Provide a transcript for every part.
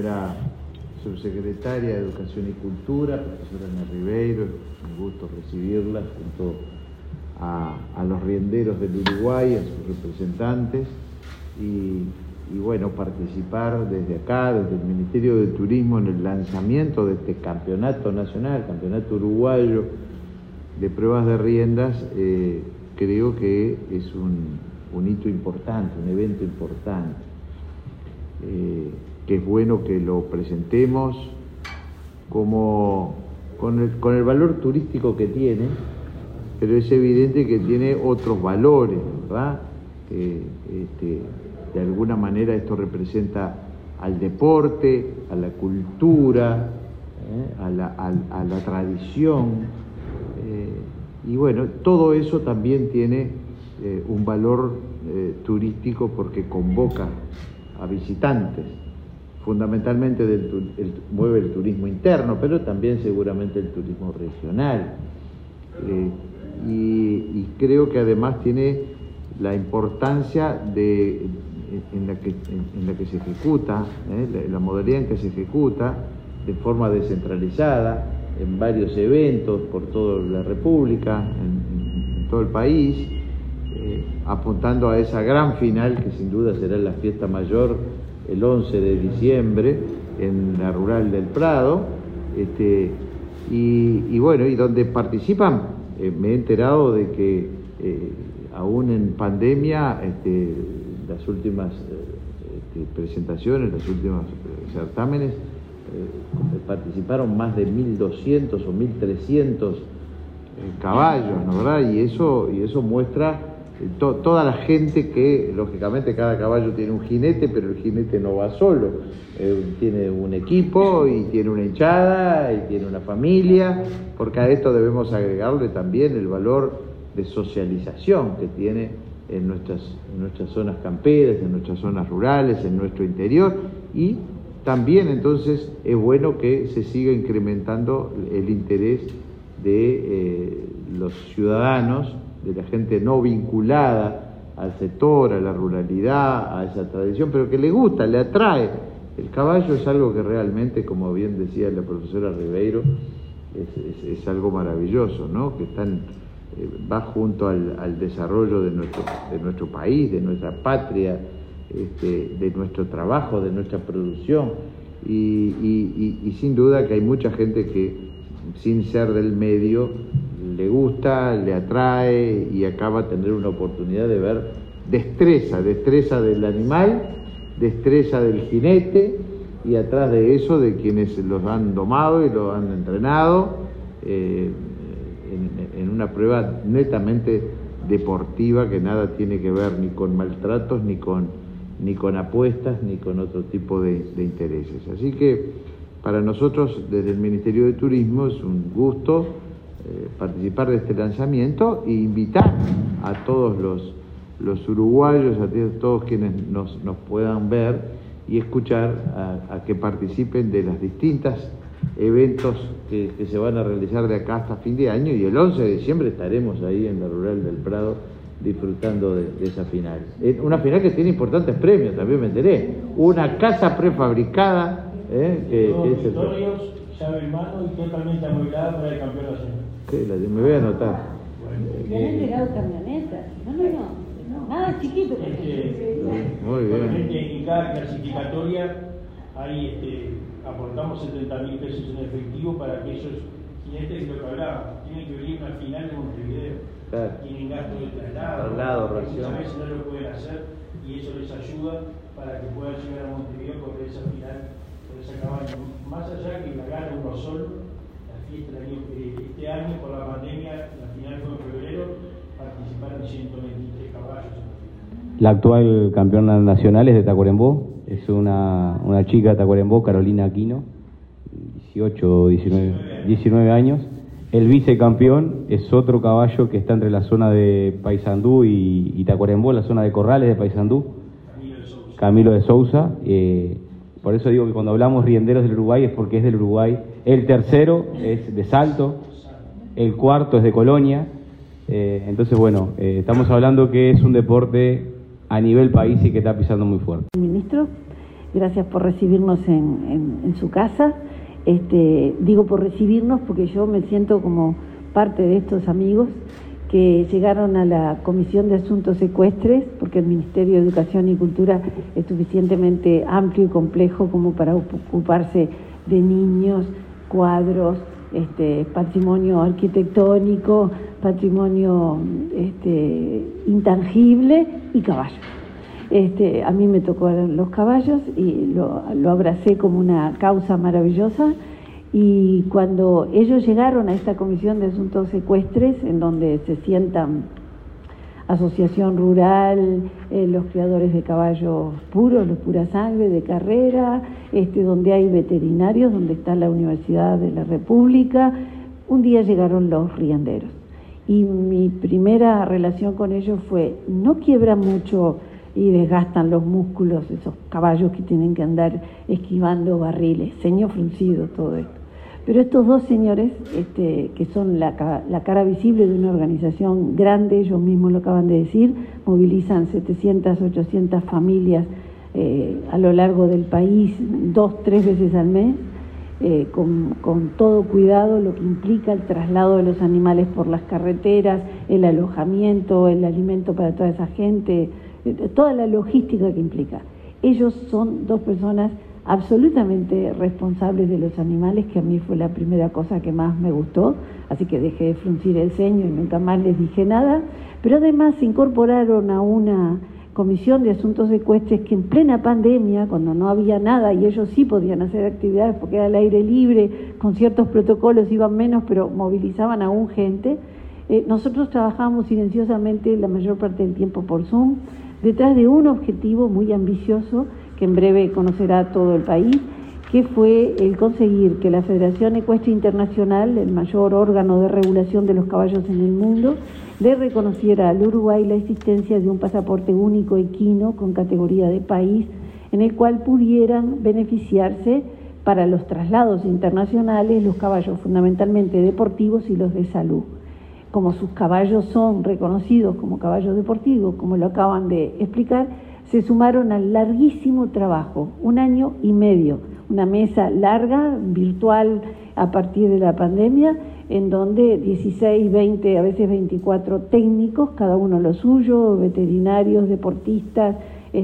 señora subsecretaria de Educación y Cultura, profesora Ana Ribeiro, es un gusto recibirla junto a los rienderos del Uruguay, a sus representantes, y bueno, participar desde acá, desde el Ministerio de Turismo, en el lanzamiento de este campeonato nacional, campeonato uruguayo de pruebas de riendas. Creo que es un hito importante, un evento importante, que es bueno que lo presentemos con el valor turístico que tiene, pero es evidente que tiene otros valores, ¿verdad? De alguna manera esto representa al deporte, a la cultura, a la tradición, y bueno, todo eso también tiene un valor turístico porque convoca a visitantes. Fundamentalmente mueve el turismo interno, pero también seguramente el turismo regional. Y creo que además tiene la importancia en la que se ejecuta, la modalidad en que se ejecuta de forma descentralizada, en varios eventos por toda la República, en todo el país, apuntando a esa gran final que sin duda será la fiesta mayor el 11 de diciembre en la Rural del Prado, y bueno, y donde participan, me he enterado de que aún en pandemia, las últimas presentaciones, los últimos certámenes, participaron más de 1.200 o 1.300 caballos, ¿no, verdad? Y eso muestra toda la gente que, lógicamente, cada caballo tiene un jinete, pero el jinete no va solo, tiene un equipo y tiene una hinchada y tiene una familia, porque a esto debemos agregarle también el valor de socialización que tiene en nuestras zonas camperas, en nuestras zonas rurales, en nuestro interior, y también entonces es bueno que se siga incrementando el interés de los ciudadanos, de la gente no vinculada al sector, a la ruralidad, a esa tradición, pero que le gusta, le atrae. El caballo es algo que realmente, como bien decía la profesora Ribeiro, es algo maravilloso, ¿no? Que va junto al desarrollo de nuestro país, de nuestra patria, de nuestro trabajo, de nuestra producción, y sin duda que hay mucha gente que, sin ser del medio, le gusta, le atrae, y acaba a tener una oportunidad de ver destreza del animal, destreza del jinete, y atrás de eso de quienes los han domado y los han entrenado en una prueba netamente deportiva que nada tiene que ver ni con maltratos, ni con apuestas, ni con otro tipo de intereses. Así que para nosotros, desde el Ministerio de Turismo, es un gusto participar de este lanzamiento e invitar a todos los uruguayos, a todos quienes nos puedan ver y escuchar, a que participen de las distintas eventos que se van a realizar de acá hasta fin de año, y el 11 de diciembre estaremos ahí en la Rural del Prado disfrutando de esa final. Una final que tiene importantes premios, también me enteré. Una casa prefabricada, que es auditorios, llave en mano y totalmente amueblada para el campeón nacional. Sí, me voy a anotar. Le han entregado camionetas. No, nada chiquito. Muy bien. En cada clasificatoria aportamos 70.000 pesos en efectivo para que esos jinetes, que lo que hablaba, tienen que venir a una final de Montevideo. Claro. Tienen gasto de traslado, ración. Muchas veces no lo pueden hacer, y eso les ayuda para que puedan llegar a Montevideo con esa final, con esa cabaña. Más allá que la gana uno solo, la fiesta este año por la pandemia, la final fue en febrero, participaron 123 caballos en la final. La actual campeona nacional es de Tacuarembó, es una chica de Tacuarembó, Carolina Aquino, 18 o 19 años. El vicecampeón es otro caballo que está entre la zona de Paysandú y Tacuarembó, la zona de Corrales de Paysandú, Camilo de Sousa. Por eso digo que cuando hablamos rienderos del Uruguay es porque es del Uruguay. El tercero es de Salto, el cuarto es de Colonia. Entonces, bueno, estamos hablando que es un deporte a nivel país y que está pisando muy fuerte. Ministro, gracias por recibirnos en su casa. Digo por recibirnos porque yo me siento como parte de estos amigos que llegaron a la Comisión de Asuntos Ecuestres, porque el Ministerio de Educación y Cultura es suficientemente amplio y complejo como para ocuparse de niños, cuadros, patrimonio arquitectónico, patrimonio intangible y caballos. A mí me tocó los caballos y lo abracé como una causa maravillosa. Y cuando ellos llegaron a esta Comisión de Asuntos Ecuestres, en donde se sientan Asociación Rural, los criadores de caballos puros, los pura sangre, de carrera, donde hay veterinarios, donde está la Universidad de la República, un día llegaron los rienderos. Y mi primera relación con ellos fue, no quiebran mucho y desgastan los músculos esos caballos que tienen que andar esquivando barriles, ceño fruncido, todo esto. Pero estos dos señores, que son la cara visible de una organización grande, ellos mismos lo acaban de decir, movilizan 700, 800 familias a lo largo del país, 2, 3 veces al mes, con todo cuidado, lo que implica el traslado de los animales por las carreteras, el alojamiento, el alimento para toda esa gente, toda la logística que implica. Ellos son dos personas absolutamente responsables de los animales, que a mí fue la primera cosa que más me gustó, así que dejé de fruncir el ceño y nunca más les dije nada, pero además se incorporaron a una Comisión de Asuntos Ecuestres que en plena pandemia, cuando no había nada y ellos sí podían hacer actividades porque era al aire libre, con ciertos protocolos iban menos, pero movilizaban aún gente, nosotros trabajábamos silenciosamente la mayor parte del tiempo por Zoom, detrás de un objetivo muy ambicioso que en breve conocerá todo el país, que fue el conseguir que la Federación Ecuestre Internacional, el mayor órgano de regulación de los caballos en el mundo, le reconociera al Uruguay la existencia de un pasaporte único equino con categoría de país, en el cual pudieran beneficiarse para los traslados internacionales los caballos fundamentalmente deportivos y los de salud. Como sus caballos son reconocidos como caballos deportivos, como lo acaban de explicar, se sumaron al larguísimo trabajo, 1 año y medio, una mesa larga, virtual a partir de la pandemia, en donde 16, 20, a veces 24 técnicos, cada uno lo suyo, veterinarios, deportistas,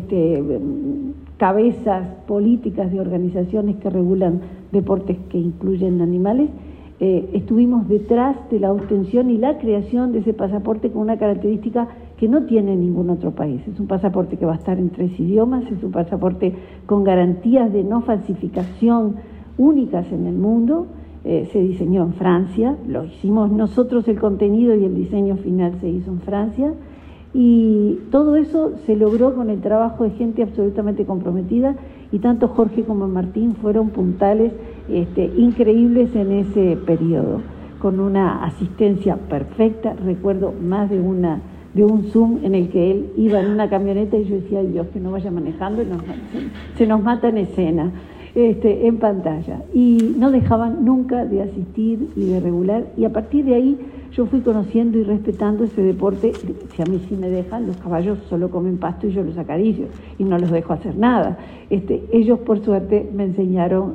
cabezas políticas de organizaciones que regulan deportes que incluyen animales, estuvimos detrás de la obtención y la creación de ese pasaporte con una característica que no tiene ningún otro país. Es un pasaporte que va a estar en 3 idiomas, es un pasaporte con garantías de no falsificación únicas en el mundo, se diseñó en Francia, lo hicimos nosotros, el contenido y el diseño final se hizo en Francia, y todo eso se logró con el trabajo de gente absolutamente comprometida, y tanto Jorge como Martín fueron puntales increíbles en ese periodo, con una asistencia perfecta. Recuerdo más de un Zoom en el que él iba en una camioneta y yo decía, Dios, que no vaya manejando, se nos mata en escena, en pantalla. Y no dejaban nunca de asistir y de regular, y a partir de ahí yo fui conociendo y respetando ese deporte. Si a mí sí me dejan, los caballos solo comen pasto y yo los acaricio y no los dejo hacer nada. Ellos por suerte me enseñaron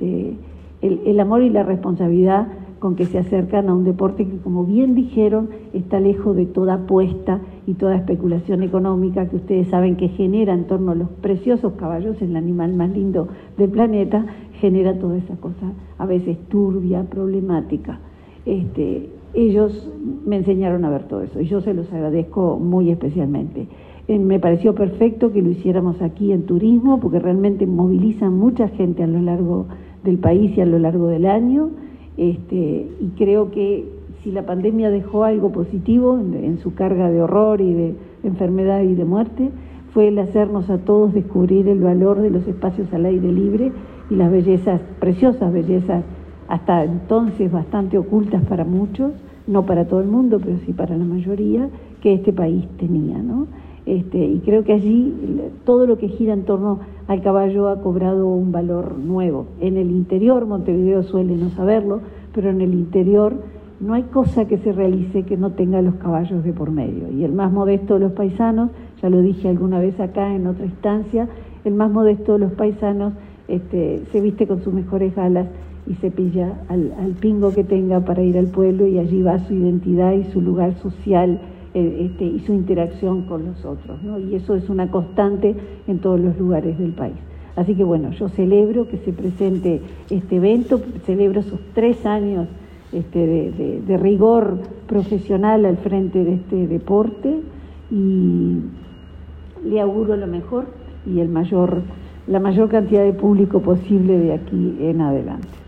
el amor y la responsabilidad con que se acercan a un deporte que, como bien dijeron, está lejos de toda apuesta y toda especulación económica que ustedes saben que genera en torno a los preciosos caballos, el animal más lindo del planeta, genera toda esa cosa a veces turbia, problemática. Ellos me enseñaron a ver todo eso y yo se los agradezco muy especialmente. Me pareció perfecto que lo hiciéramos aquí en turismo, porque realmente movilizan mucha gente a lo largo del país y a lo largo del año, y creo que si la pandemia dejó algo positivo en su carga de horror y de enfermedad y de muerte, fue el hacernos a todos descubrir el valor de los espacios al aire libre y las bellezas, preciosas bellezas, hasta entonces bastante ocultas para muchos, no para todo el mundo, pero sí para la mayoría, que este país tenía, ¿no? Y creo que allí todo lo que gira en torno al caballo ha cobrado un valor nuevo. En el interior, Montevideo suele no saberlo, pero en el interior no hay cosa que se realice que no tenga los caballos de por medio. Y el más modesto de los paisanos, ya lo dije alguna vez acá en otra instancia, el más modesto de los paisanos se viste con sus mejores galas y se pilla al pingo que tenga para ir al pueblo, y allí va su identidad y su lugar social y su interacción con los otros, ¿no? Y eso es una constante en todos los lugares del país. Así que bueno, yo celebro que se presente este evento, celebro esos 3 años de rigor profesional al frente de este deporte, y le auguro lo mejor y la mayor cantidad de público posible de aquí en adelante.